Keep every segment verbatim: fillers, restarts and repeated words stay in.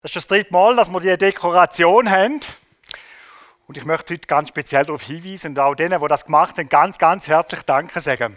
Das ist das dritte Mal, dass wir diese Dekoration haben. Und ich möchte heute ganz speziell darauf hinweisen und auch denen, die das gemacht haben, ganz, ganz herzlich Danke sagen.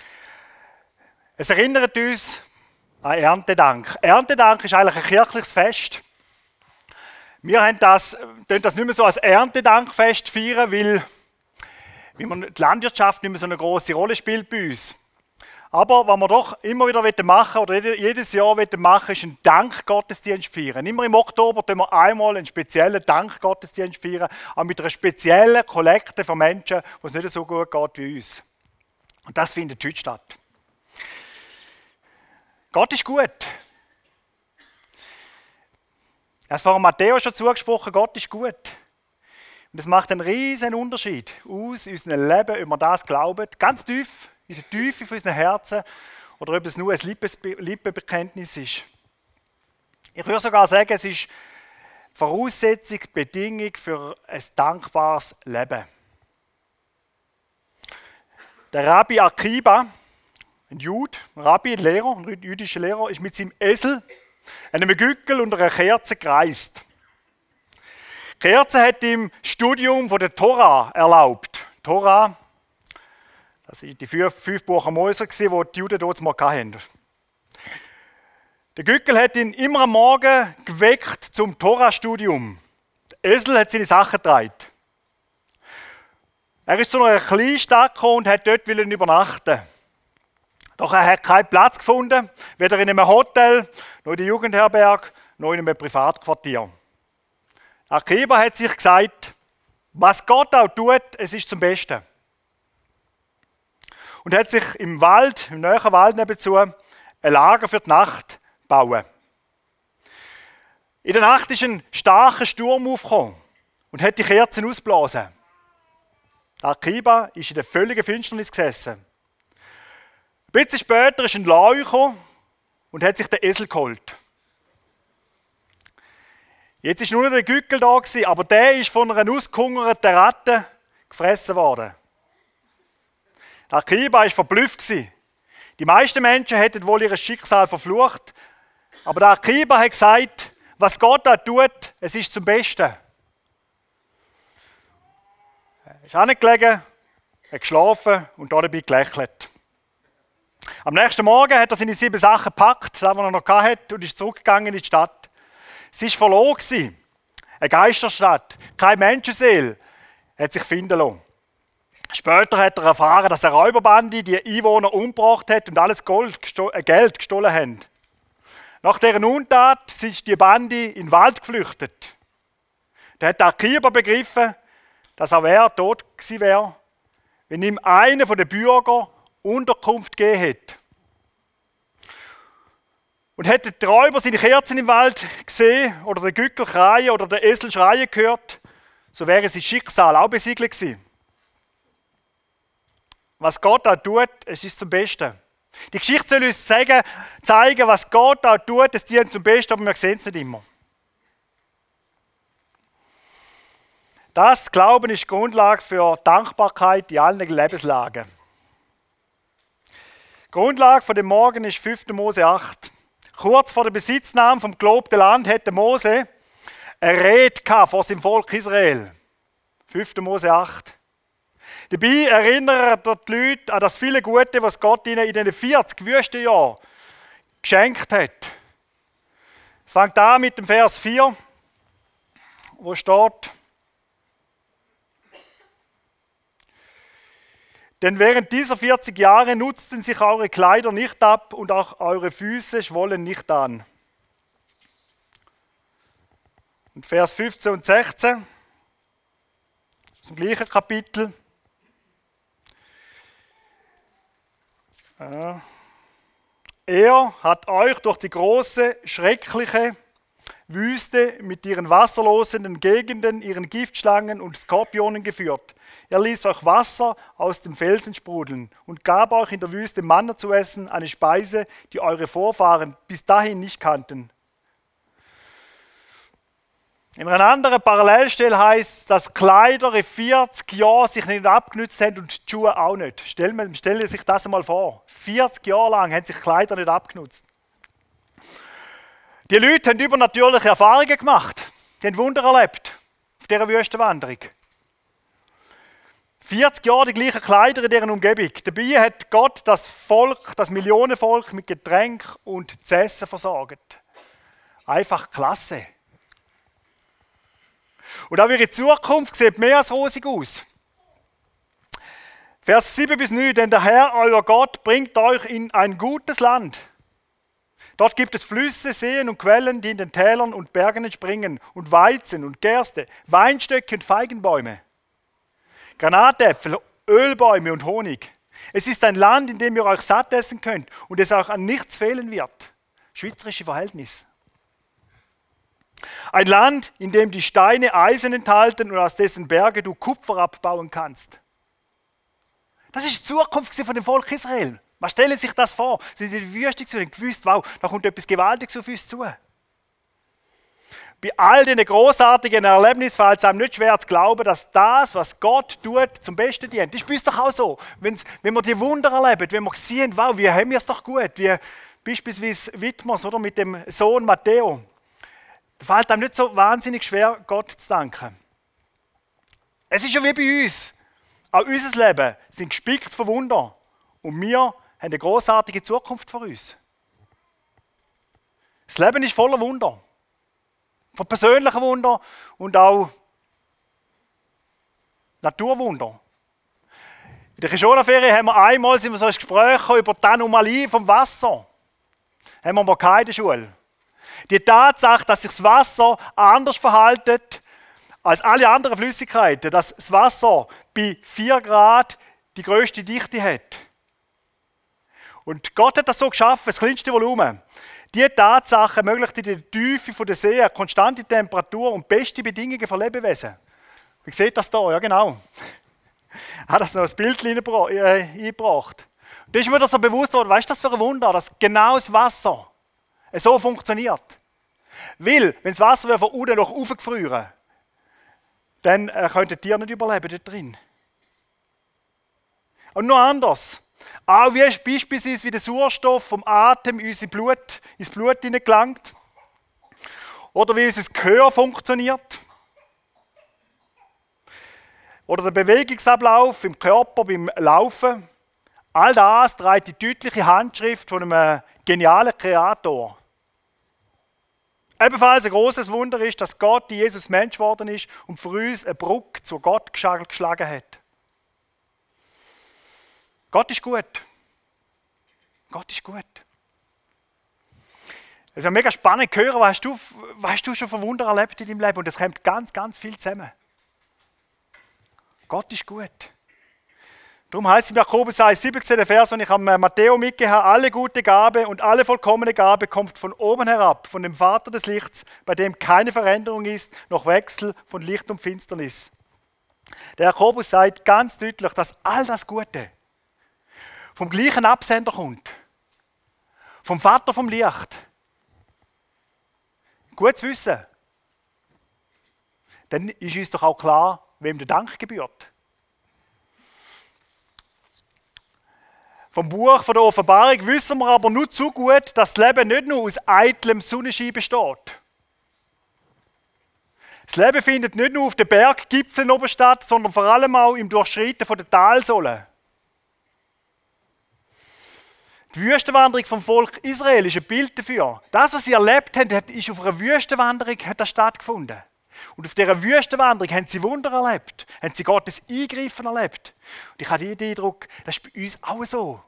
Es erinnert uns an Erntedank. Erntedank ist eigentlich ein kirchliches Fest. Wir haben das, das nicht mehr so als Erntedankfest feiern, weil, weil die Landwirtschaft nicht mehr so eine große Rolle spielt bei uns. Aber was wir doch immer wieder machen oder jedes Jahr machen, ist einen Dankgottesdienst feiern. Immer im Oktober tun wir einmal einen speziellen Dankgottesdienst feiern, auch mit einer speziellen Kollekte von Menschen, wo es nicht so gut geht wie uns. Und das findet heute statt. Gott ist gut. Er hat vorhin Matthäus schon zugesprochen, Gott ist gut. Und das macht einen riesen Unterschied aus in unserem Leben, ob wir das glauben, ganz tief, in der Tiefe von unseren Herzen, oder ob es nur ein Lippenbekenntnis ist. Ich würde sogar sagen, es ist Voraussetzung, Bedingung für ein dankbares Leben. Der Rabbi Akiba, ein Jude, ein Rabbi, ein Lehrer, ein jüdischer Lehrer, ist mit seinem Esel, einem Gückel und einer Kerze gereist. Die Kerze hat ihm das Studium von der Tora erlaubt. Tora, das sind die fünf, fünf Bücher Mose, die die Juden dort mal hatten. Der Gückel hat ihn immer am Morgen geweckt zum Tora-Studium. Der Esel hat seine Sachen getragen. Er ist zu einer kleinen Stadt gekommen und hat dort übernachten. Doch er hat keinen Platz gefunden, weder in einem Hotel, noch in der Jugendherberge, noch in einem Privatquartier. Akiba hat sich gesagt, was Gott auch tut, es ist zum Besten. Und hat sich im Wald, im näheren Wald nebenzu, ein Lager für die Nacht bauen. In der Nacht ist ein starker Sturm aufgekommen und hat die Kerzen ausgeblasen. Akiba ist in der völligen Finsternis gesessen. Ein bisschen später ist ein Lau gekommen und hat sich den Esel geholt. Jetzt ist nur noch der Gückel da gewesen, aber der ist von einer ausgehungerten Ratte gefressen worden. Akiba war verblüfft gewesen. Die meisten Menschen hätten wohl ihr Schicksal verflucht, aber der Akiba hat gesagt, was Gott da tut, es ist zum Besten. Er ist hingelegen, hat geschlafen und dabei gelächelt. Am nächsten Morgen hat er seine sieben Sachen gepackt, das, was er noch hatte, und ist zurückgegangen in die Stadt. Sie war verloren, eine Geisterstadt, keine Menschenseele hat sich finden lassen. Später hat er erfahren, dass eine Räuberbande die Einwohner umgebracht hat und alles Gold, Geld gestohlen haben. Nach dieser Untat ist die Bande in den Wald geflüchtet. Da hat der Akiba begriffen, dass auch er tot gewesen wäre, wenn ihm einer der Bürger Unterkunft gegeben hätte. Und hätten die Räuber seine Kerzen im Wald gesehen, oder den Gückel schreien oder den Esel schreien gehört, so wäre sein Schicksal auch besiegelt gewesen. Was Gott auch tut, es ist zum Besten. Die Geschichte soll uns sagen, zeigen, was Gott auch tut, es dient zum Besten, aber wir sehen es nicht immer. Das Glauben ist die Grundlage für Dankbarkeit in allen Lebenslagen. Die Grundlage von dem Morgen ist fünfter Mose acht. Kurz vor der Besitznahme vom gelobten Land hatte Mose eine Rede vor seinem Volk Israel. fünfter Mose acht. Dabei erinnert er die Leute an das viele Gute, was Gott ihnen in den vierzig Wüstenjahren geschenkt hat. Es fängt an mit dem Vers vier, wo steht: Denn während dieser vierzig Jahre nutzten sich eure Kleider nicht ab und auch eure Füße schwollen nicht an. Und Vers fünfzehn und sechzehn, aus dem gleichen Kapitel. Ja. Er hat euch durch die große, schreckliche Wüste mit ihren wasserlosen Gegenden, ihren Giftschlangen und Skorpionen geführt. Er ließ euch Wasser aus dem Felsen sprudeln und gab euch in der Wüste Manna zu essen, eine Speise, die eure Vorfahren bis dahin nicht kannten. In einer anderen Parallelstelle heißt es, dass Kleider in vierzig Jahren sich nicht abgenutzt haben und die Schuhe auch nicht. Stellen Sie sich das einmal vor. vierzig Jahre lang haben sich Kleider nicht abgenutzt. Die Leute haben übernatürliche Erfahrungen gemacht. Die haben Wunder erlebt auf dieser Wüstenwanderung. vierzig Jahre die gleichen Kleider in deren Umgebung. Dabei hat Gott das Volk, das Millionenvolk mit Getränk und zu essen versorgt. Einfach klasse. Und auch ihre Zukunft sieht mehr als rosig aus. Vers sieben bis neun, denn der Herr, euer Gott, bringt euch in ein gutes Land. Dort gibt es Flüsse, Seen und Quellen, die in den Tälern und Bergen entspringen, und Weizen und Gerste, Weinstöcke und Feigenbäume, Granatäpfel, Ölbäume und Honig. Es ist ein Land, in dem ihr euch satt essen könnt und es auch an nichts fehlen wird. Schweizerische Verhältnis. Ein Land, in dem die Steine Eisen enthalten und aus dessen Berge du Kupfer abbauen kannst. Das ist die Zukunft von dem Volk Israel. Man stelle sich das vor. Sie sind in der Wüste und haben gewusst, wow, da kommt etwas Gewaltiges auf uns zu. Bei all diesen großartigen Erlebnissen fällt es einem nicht schwer zu glauben, dass das, was Gott tut, zum Besten dient. Das ist bei uns doch auch so. Wenn's, wenn wir die Wunder erleben, wenn wir sehen, wow, wie haben wir es doch gut, wie beispielsweise Widmers oder mit dem Sohn Matteo, da fällt einem nicht so wahnsinnig schwer, Gott zu danken. Es ist ja wie bei uns. Auch unser Leben sind gespickt von Wunder. Und wir haben eine großartige Zukunft vor uns. Das Leben ist voller Wunder. Von persönlichen Wunder und auch Naturwunder. In der Kishona-Ferie haben wir einmal sind wir so ein Gespräch über die Anomalie vom Wasser. Haben wir mal in der Schule. Die Tatsache, dass sich das Wasser anders verhält als alle anderen Flüssigkeiten, dass das Wasser bei vier Grad die grösste Dichte hat. Und Gott hat das so geschaffen, das kleinste Volumen. Diese Tatsache ermöglicht in der Tiefe der See eine konstante Temperatur und beste Bedingungen für Lebewesen. Wie sieht das da? Ja, genau. Er hat das noch ein Bild eingebracht. Da ist mir wieder so bewusst worden, weißt du, das für ein Wunder, dass genau das Wasser so funktioniert. Weil, wenn das Wasser von unten noch aufgefrieren, dann äh, könnten die Tiere nicht überleben dort drin. Und noch anders. Auch wie beispielsweise wie der Sauerstoff vom Atem in unser Blut, ins Blut hineingelangt. Oder wie unser Gehör funktioniert. Oder der Bewegungsablauf im Körper beim Laufen. All das trägt die deutliche Handschrift von einem genialen Kreator. Ebenfalls ein großes Wunder ist, dass Gott, die Jesus Mensch geworden ist und für uns eine Brücke zu Gott geschlagen hat. Gott ist gut. Gott ist gut. Es ist mega spannend zu hören, was hast du, was hast du schon für Wunder erlebt in deinem Leben? Und es kommt ganz, ganz viel zusammen. Gott ist gut. Darum heißt es im Jakobus eins siebzehn, der Vers, den ich am Matteo mitgegeben habe, alle gute Gabe und alle vollkommene Gabe kommt von oben herab, von dem Vater des Lichts, bei dem keine Veränderung ist, noch Wechsel von Licht und Finsternis. Der Jakobus sagt ganz deutlich, dass all das Gute vom gleichen Absender kommt. Vom Vater vom Licht. Gut zu wissen. Dann ist uns doch auch klar, wem der Dank gebührt. Vom Buch von der Offenbarung wissen wir aber nur zu gut, dass das Leben nicht nur aus eitlem Sonnenschein besteht. Das Leben findet nicht nur auf den Berggipfeln oben statt, sondern vor allem auch im Durchschreiten der Talsohlen. Die Wüstenwanderung vom Volk Israel ist ein Bild dafür. Das, was sie erlebt haben, ist auf einer Wüstenwanderung hat das stattgefunden. Und auf dieser Wüstenwanderung haben sie Wunder erlebt, haben sie Gottes Eingreifen erlebt. Und ich habe den Eindruck, das ist bei uns auch so.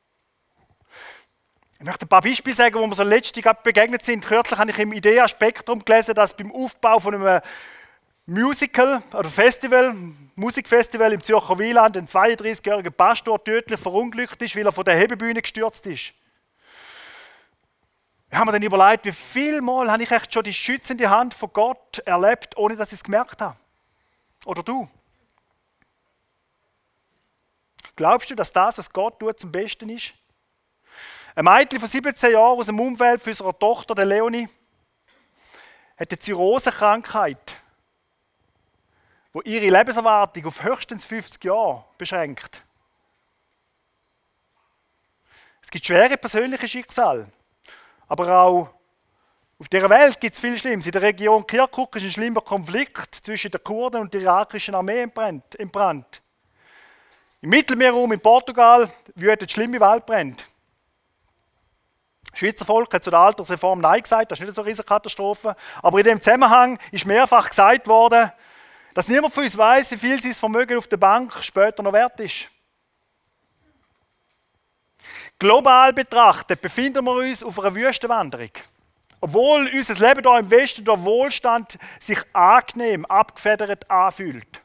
Ich möchte ein paar Beispiele sagen, wo wir so letztlich begegnet sind. Kürzlich habe ich im Idea Spektrum gelesen, dass beim Aufbau von einem Musical oder Festival, Musikfestival im Zürcher Wieland ein zweiunddreißigjähriger Pastor tödlich verunglückt ist, weil er von der Hebebühne gestürzt ist. Ich habe mir dann überlegt, wie viel Mal habe ich echt schon die schützende Hand von Gott erlebt, ohne dass ich es gemerkt habe. Oder du? Glaubst du, dass das, was Gott tut, zum Besten ist? Ein Mädchen von siebzehn Jahren aus dem Umfeld von unserer Tochter, der Leonie, hat eine Zirrhosekrankheit, die ihre Lebenserwartung auf höchstens fünfzig Jahre beschränkt. Es gibt schwere persönliche Schicksale, aber auch Auf dieser Welt gibt es viel Schlimmes. In der Region Kirkuk ist ein schlimmer Konflikt zwischen den Kurden und der irakischen Armee entbrannt. Im Mittelmeerraum in Portugal wüten schlimme Waldbrände. Das Schweizer Volk hat zu der Altersreform Nein gesagt, das ist nicht so eine riesige Katastrophe. Aber in dem Zusammenhang ist mehrfach gesagt worden, dass niemand von uns weiß, wie viel sein Vermögen auf der Bank später noch wert ist. Global betrachtet befinden wir uns auf einer Wüstenwanderung. Obwohl unser Leben hier im Westen durch Wohlstand sich angenehm, abgefedert anfühlt.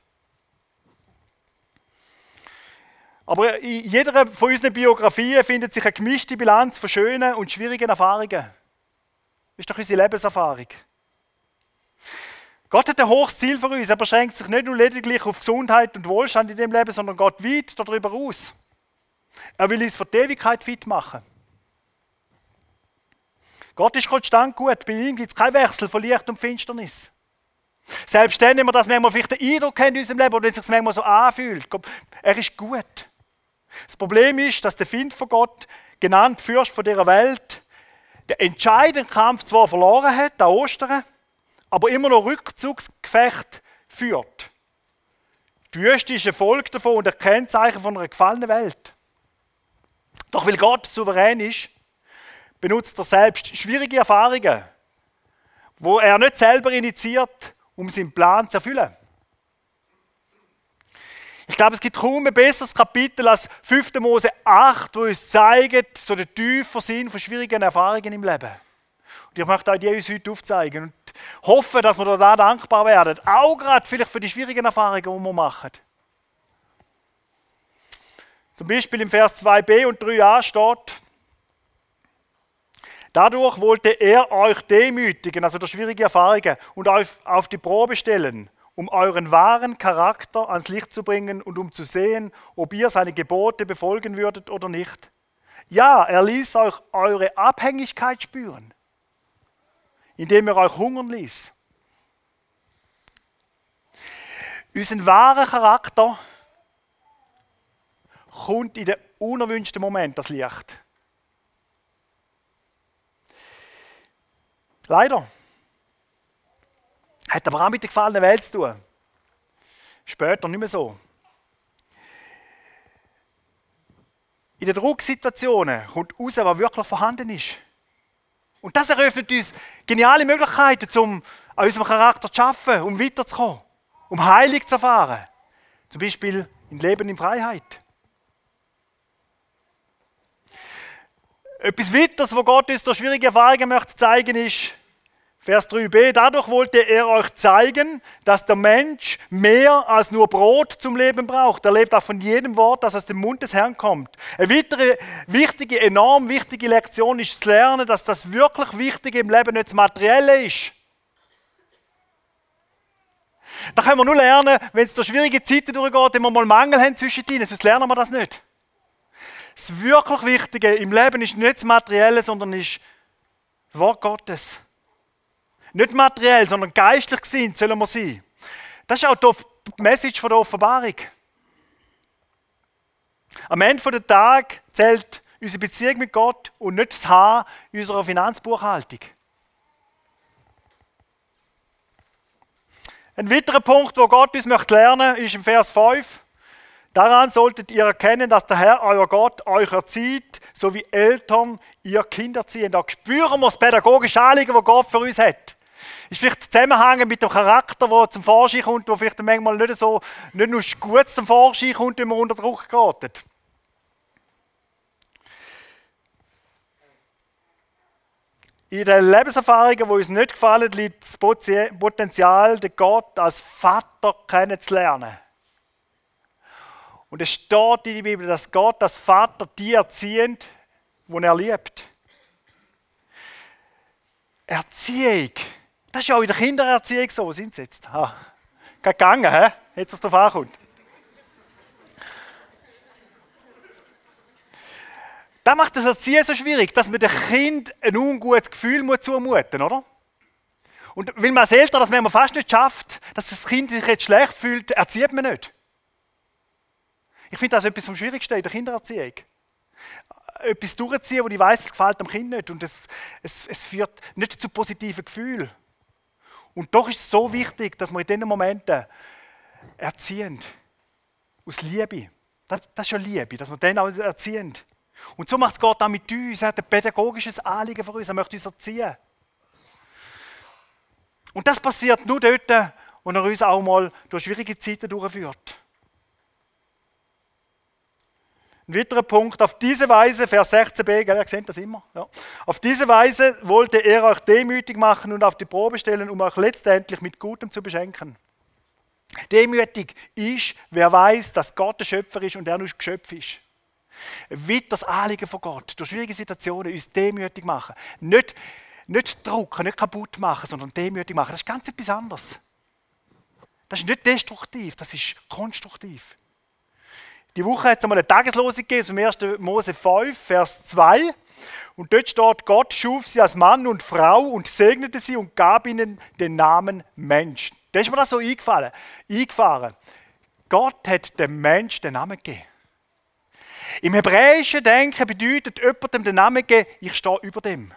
Aber in jeder von unseren Biografien findet sich eine gemischte Bilanz von schönen und schwierigen Erfahrungen. Das ist doch unsere Lebenserfahrung. Gott hat ein hohes Ziel für uns. Er beschränkt sich nicht nur lediglich auf Gesundheit und Wohlstand in dem Leben, sondern geht weit darüber aus. Er will uns für die Ewigkeit fit machen. Gott ist konstant gut. Bei ihm gibt es keinen Wechsel von Licht und Finsternis. Selbst dann, wenn wir das manchmal vielleicht den Eindruck haben in unserem Leben oder wenn es sich manchmal so anfühlt. Er ist gut. Das Problem ist, dass der Find von Gott, genannt Fürst von dieser Welt, den entscheidenden Kampf zwar verloren hat, an Ostern, aber immer noch Rückzugsgefecht führt. Die Wüste ist ein Folge davon und ein Kennzeichen von einer gefallenen Welt. Doch weil Gott souverän ist, benutzt er selbst schwierige Erfahrungen, wo er nicht selber initiiert, um seinen Plan zu erfüllen. Ich glaube, es gibt kaum ein besseres Kapitel als fünfter Mose acht, wo uns zeigt, so den tiefen Sinn von schwierigen Erfahrungen im Leben. Und ich möchte euch die uns heute aufzeigen und hoffe, dass wir da dankbar werden. Auch gerade vielleicht für die schwierigen Erfahrungen, die wir machen. Zum Beispiel im Vers zwei b und drei a steht, dadurch wollte er euch demütigen, also durch schwierige Erfahrungen, und euch auf die Probe stellen, um euren wahren Charakter ans Licht zu bringen und um zu sehen, ob ihr seine Gebote befolgen würdet oder nicht. Ja, er ließ euch eure Abhängigkeit spüren, indem er euch hungern ließ. Unser wahrer Charakter kommt in den unerwünschten Moment das Licht. Leider. Hat aber auch mit der gefallenen Welt zu tun. Später nicht mehr so. In den Drucksituationen kommt raus, was wirklich vorhanden ist. Und das eröffnet uns geniale Möglichkeiten, um an unserem Charakter zu arbeiten, um weiterzukommen, um Heilung zu erfahren. Zum Beispiel im Leben in Freiheit. Etwas weiteres, was Gott uns durch schwierige Erfahrungen möchte zeigen, ist, Vers drei b, dadurch wollte er euch zeigen, dass der Mensch mehr als nur Brot zum Leben braucht. Er lebt auch von jedem Wort, das aus dem Mund des Herrn kommt. Eine weitere wichtige, enorm wichtige Lektion ist zu lernen, dass das wirklich Wichtige im Leben nicht das Materielle ist. Da können wir nur lernen, wenn es durch schwierige Zeiten durchgeht, wenn wir mal Mangel haben zwischendrin, sonst lernen wir das nicht. Das wirklich Wichtige im Leben ist nicht das Materielle, sondern ist das Wort Gottes. Nicht materiell, sondern geistlich gesinnt sollen wir sein. Das ist auch die Message der Offenbarung. Am Ende des Tages zählt unsere Beziehung mit Gott und nicht das Haar unserer Finanzbuchhaltung. Ein weiterer Punkt, wo Gott uns lernen möchte, ist im Vers fünf. Daran solltet ihr erkennen, dass der Herr, euer Gott, euch erzieht, so wie Eltern ihr Kind erziehen. Da spüren wir das pädagogische Anliegen, das Gott für uns hat. Ist vielleicht zusammenhängen mit dem Charakter, der zum Vorschein kommt, der vielleicht manchmal nicht, so, nicht nur gut zum Vorschein kommt, wenn man unter Druck gerät. In den Lebenserfahrungen, die uns nicht gefallen, liegt das Potenzial, den Gott als Vater kennenzulernen. Und es steht in der Bibel, dass Gott als Vater die erzieht, die er liebt. Erziehung. Das ist ja auch in der Kindererziehung so. Wo sind sie jetzt? Ah, geht gegangen, hä? Jetzt, was drauf ankommt. Das macht das Erziehen so schwierig, dass man dem Kind ein ungutes Gefühl zumuten muss, oder? Und weil man als Eltern das manchmal fast nicht schafft, dass das Kind sich jetzt schlecht fühlt, erzieht man nicht. Ich finde das etwas vom Schwierigsten in der Kindererziehung. etwas durchziehen, wo ich weiss, es gefällt dem Kind nicht und es, es, es führt nicht zu positiven Gefühlen. Und doch ist es so wichtig, dass wir in diesen Momenten erziehen. Aus Liebe. Das, das ist ja Liebe, dass wir dann auch erziehen. Und so macht es Gott auch mit uns. Er hat ein pädagogisches Anliegen für uns. Er möchte uns erziehen. Und das passiert nur dort, wo er uns auch mal durch schwierige Zeiten durchführt. Ein weiterer Punkt, auf diese Weise, Vers sechzehn b, gell, ihr seht das immer. Ja. Auf diese Weise wollte er euch demütig machen und auf die Probe stellen, um euch letztendlich mit Gutem zu beschenken. Demütig ist, wer weiß, dass Gott der Schöpfer ist und er nur das Geschöpf ist. Wird das Anliegen von Gott, durch schwierige Situationen uns demütig machen. Nicht, nicht drucken, nicht kaputt machen, sondern demütig machen. Das ist ganz etwas anderes. Das ist nicht destruktiv, das ist konstruktiv. Die Woche hat es einmal eine Tageslosung gegeben, zum ersten Mose fünf, Vers zwei. Und dort steht, Gott schuf sie als Mann und Frau und segnete sie und gab ihnen den Namen Mensch. Da ist mir das so eingefallen, eingefahren. Gott hat dem Mensch den Namen gegeben. Im hebräischen Denken bedeutet jemandem den Namen geben, ich stehe über dem.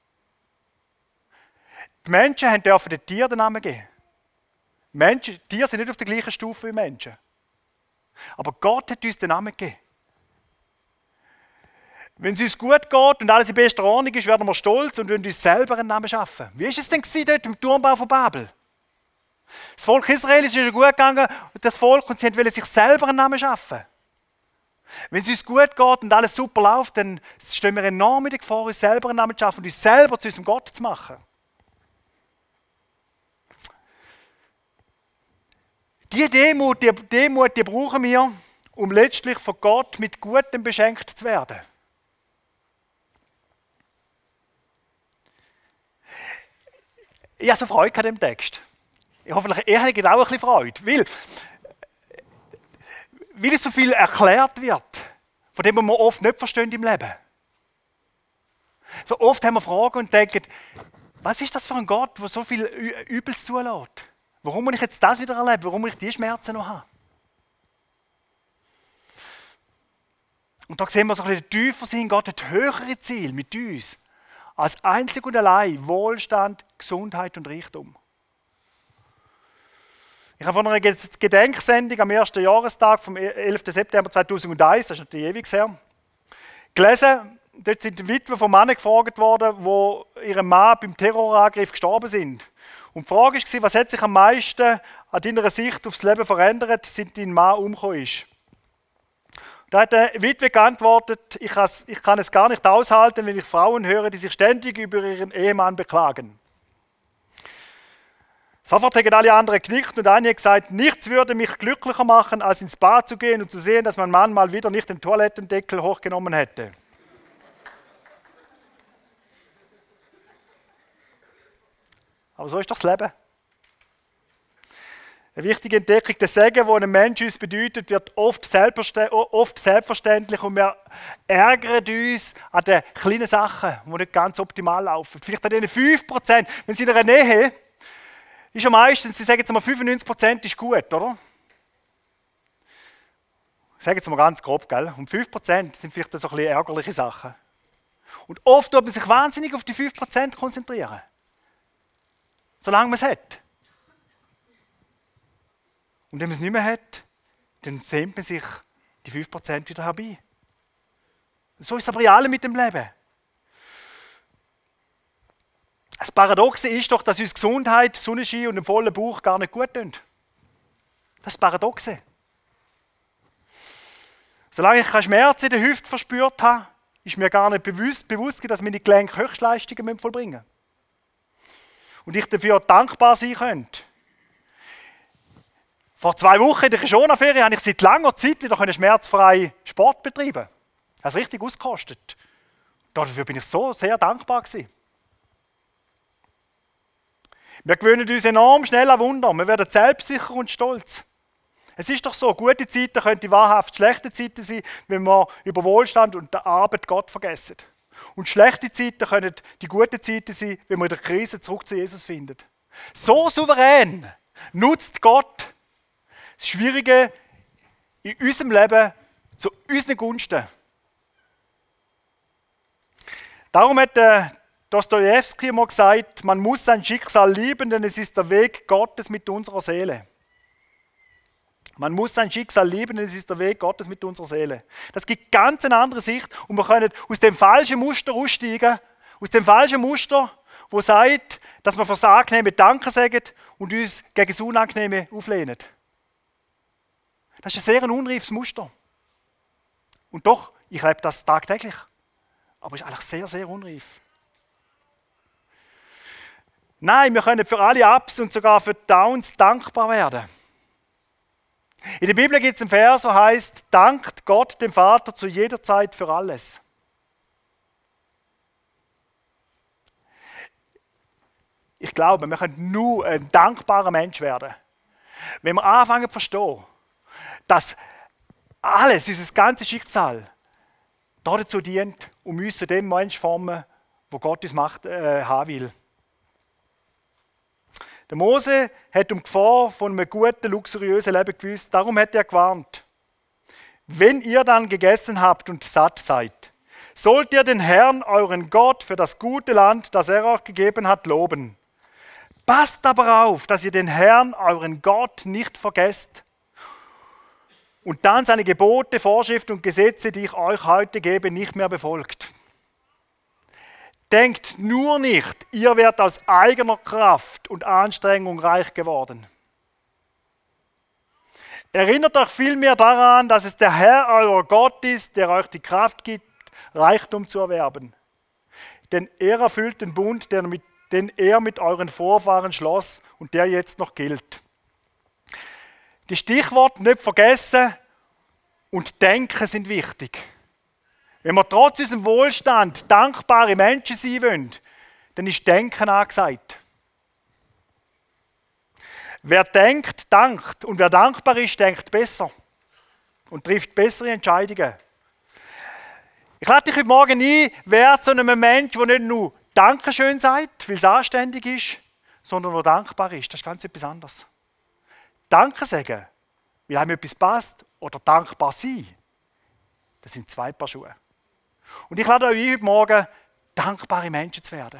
Die Menschen dürfen den Tieren den Namen geben. Menschen, Tiere sind nicht auf der gleichen Stufe wie Menschen. Aber Gott hat uns den Namen gegeben. Wenn es uns gut geht und alles in bester Ordnung ist, werden wir stolz und wollen uns selber einen Namen schaffen. Wie war es denn dort im Turmbau von Babel? Das Volk Israel ist gut gegangen, das Volk, und sie wollten sich selber einen Namen schaffen. Wenn es uns gut geht und alles super läuft, dann stehen wir enorm in der Gefahr, uns selber einen Namen zu schaffen und uns selber zu unserem Gott zu machen. Diese Demut, die Demut, die brauchen wir, um letztlich von Gott mit Gutem beschenkt zu werden. Ich habe so Freude an dem Text. Ich hoffe, ihr habt auch ein bisschen Freude, weil, weil es so viel erklärt wird, von dem wir oft nicht verstehen im Leben. So oft haben wir Fragen und denken, was ist das für ein Gott, der so viel Übels zulässt? Warum muss ich jetzt das wieder erleben? Warum muss ich diese Schmerzen noch haben? Und da sehen wir so ein bisschen tiefer Sinn, Gott hat höhere Ziele mit uns, als einzig und allein Wohlstand, Gesundheit und Reichtum. Ich habe von einer Gedenksendung am ersten Jahrestag vom elften September zweitausendeins, das ist natürlich ewig her, gelesen. Dort sind Witwen von Männern gefragt worden, wo ihre Mann beim Terrorangriff gestorben sind. Und die Frage war, was hat sich am meisten an deiner Sicht aufs Leben verändert, seit dein Mann umgekommen ist? Da hat die Witwe geantwortet, ich kann es gar nicht aushalten, wenn ich Frauen höre, die sich ständig über ihren Ehemann beklagen. Sofort haben alle anderen geknickt und eine hat gesagt, nichts würde mich glücklicher machen, als ins Bad zu gehen und zu sehen, dass mein Mann mal wieder nicht den Toilettendeckel hochgenommen hätte. Aber so ist doch das Leben. Eine wichtige Entdeckung, der Segen, den ein Mensch uns bedeutet, wird oft, oft selbstverständlich und wir ärgern uns an den kleinen Sachen, die nicht ganz optimal laufen. Vielleicht an diesen fünf Prozent. Wenn Sie in einer Nähe ist ja meistens, Sie sagen jetzt mal fünfundneunzig Prozent ist gut, oder? Ich sage jetzt mal ganz grob, gell? Und fünf Prozent sind vielleicht so ein bisschen ärgerliche Sachen. Und oft tut man sich wahnsinnig auf die fünf Prozent konzentrieren. Solange man es hat. Und wenn man es nicht mehr hat, dann sehnt man sich die fünf Prozent wieder herbei. So ist es aber in allem mit dem Leben. Das Paradoxe ist doch, dass uns Gesundheit, Sonnenschein und ein voller Bauch gar nicht gut tun. Das ist das Paradoxe. Solange ich keine Schmerzen in der Hüfte verspürt habe, ist mir gar nicht bewusst, bewusst dass meine Gelenke Höchstleistungen vollbringen müssen. Und ich dafür dankbar sein könnte. Vor zwei Wochen in der Corona-Ferien habe ich seit langer Zeit wieder schmerzfrei Sport betreiben. Das hat richtig ausgekostet. Dafür bin ich so sehr dankbar gewesen. Wir gewöhnen uns enorm schnell an Wunder. Wir werden selbstsicher und stolz. Es ist doch so, gute Zeiten können wahrhaft schlechte Zeiten sein, wenn wir über Wohlstand und die Arbeit Gott vergessen. Und schlechte Zeiten können die guten Zeiten sein, wenn wir in der Krise zurück zu Jesus finden. So souverän nutzt Gott das Schwierige in unserem Leben zu unseren Gunsten. Darum hat der Dostojewski mal gesagt, man muss sein Schicksal lieben, denn es ist der Weg Gottes mit unserer Seele. Man muss sein Schicksal lieben, denn es ist der Weg Gottes mit unserer Seele. Das gibt ganz eine andere Sicht und wir können aus dem falschen Muster aussteigen, aus dem falschen Muster, wo sagt, dass wir für das Angenehme Danke sagen und uns gegen das Unangenehme auflehnen. Das ist ein sehr unreifes Muster. Und doch, ich lebe das tagtäglich. Aber es ist eigentlich sehr, sehr unreif. Nein, wir können für alle Ups und sogar für Downs dankbar werden. In der Bibel gibt es einen Vers, der heißt: Dankt Gott, dem Vater, zu jeder Zeit für alles. Ich glaube, wir können nur ein dankbarer Mensch werden, wenn wir anfangen zu verstehen, dass alles, unser ganzes Schicksal, dazu dient, um uns zu dem Mensch zu formen, wo Gott uns macht, äh, haben will. Der Mose hat um die Gefahr von einem guten, luxuriösen Leben gewusst, darum hat er gewarnt. Wenn ihr dann gegessen habt und satt seid, sollt ihr den Herrn, euren Gott, für das gute Land, das er euch gegeben hat, loben. Passt aber auf, dass ihr den Herrn, euren Gott, nicht vergesst und dann seine Gebote, Vorschriften und Gesetze, die ich euch heute gebe, nicht mehr befolgt. Denkt nur nicht, ihr werdet aus eigener Kraft und Anstrengung reich geworden. Erinnert euch vielmehr daran, dass es der Herr, euer Gott ist, der euch die Kraft gibt, Reichtum zu erwerben. Denn er erfüllt den Bund, den, mit, den er mit euren Vorfahren schloss und der jetzt noch gilt. Die Stichworte nicht vergessen und denken sind wichtig. Wenn wir trotz unserem Wohlstand dankbare Menschen sein wollen, dann ist Denken angesagt. Wer denkt, dankt. Und wer dankbar ist, denkt besser und trifft bessere Entscheidungen. Ich lade dich heute Morgen ein, wer zu einem Menschen, der nicht nur Dankeschön sagt, weil es anständig ist, sondern der dankbar ist. Das ist ganz etwas anderes. Danke sagen, weil einem etwas passt, oder dankbar sein, das sind zwei Paar Schuhe. Und ich lade euch ein, heute Morgen dankbare Menschen zu werden.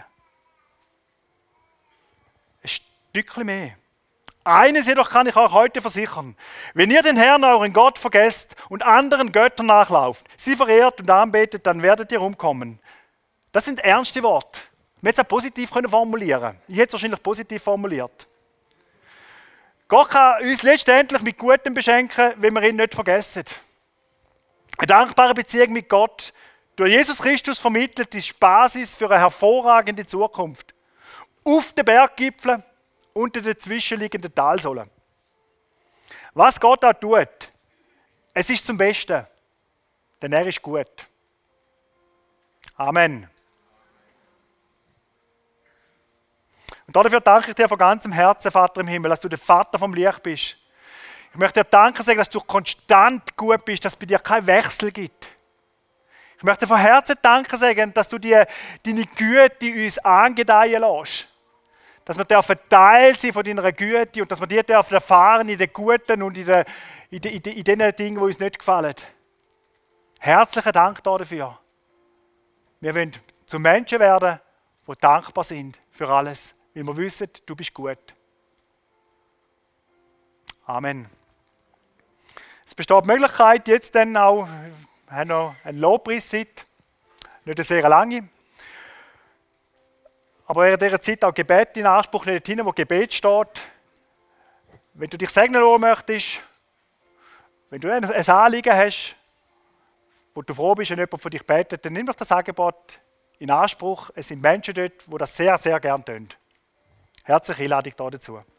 Ein Stückchen mehr. Eines jedoch kann ich euch heute versichern: Wenn ihr den Herrn, euren Gott, vergesst und anderen Göttern nachlauft, sie verehrt und anbetet, dann werdet ihr umkommen. Das sind ernste Worte. Wir hätten es auch positiv formulieren können. Ich hätte es wahrscheinlich positiv formuliert. Gott kann uns letztendlich mit Gutem beschenken, wenn wir ihn nicht vergessen. Eine dankbare Beziehung mit Gott, durch Jesus Christus vermittelt, ist Basis für eine hervorragende Zukunft. Auf den Berggipfeln, unter den zwischenliegenden Talsohlen. Was Gott auch tut, es ist zum Besten, denn er ist gut. Amen. Und dafür danke ich dir von ganzem Herzen, Vater im Himmel, dass du der Vater vom Licht bist. Ich möchte dir danken sagen, dass du konstant gut bist, dass es bei dir keinen Wechsel gibt. Ich möchte dir von Herzen danken sagen, dass du die, deine Güte uns angedeihen lässt. Dass wir dürfen Teil sein von deiner Güte und dass wir die dürfen erfahren in den Guten und in den, in den, in den, in den Dingen, die uns nicht gefallen. Herzlichen Dank dafür. Wir wollen zu Menschen werden, die dankbar sind für alles, weil wir wissen, du bist gut. Amen. Es besteht die Möglichkeit, jetzt dann auch, wir haben noch eine Lobpreiszeit, nicht eine sehr lange, aber während dieser Zeit auch Gebet in Anspruch nehmen, dort hinten, wo Gebet steht. Wenn du dich segnen lassen möchtest, wenn du ein Anliegen hast, wo du froh bist, wenn jemand für dich betet, dann nimm doch das Angebot in Anspruch. Es sind Menschen dort, die das sehr, sehr gerne tun. Herzliche Einladung dazu.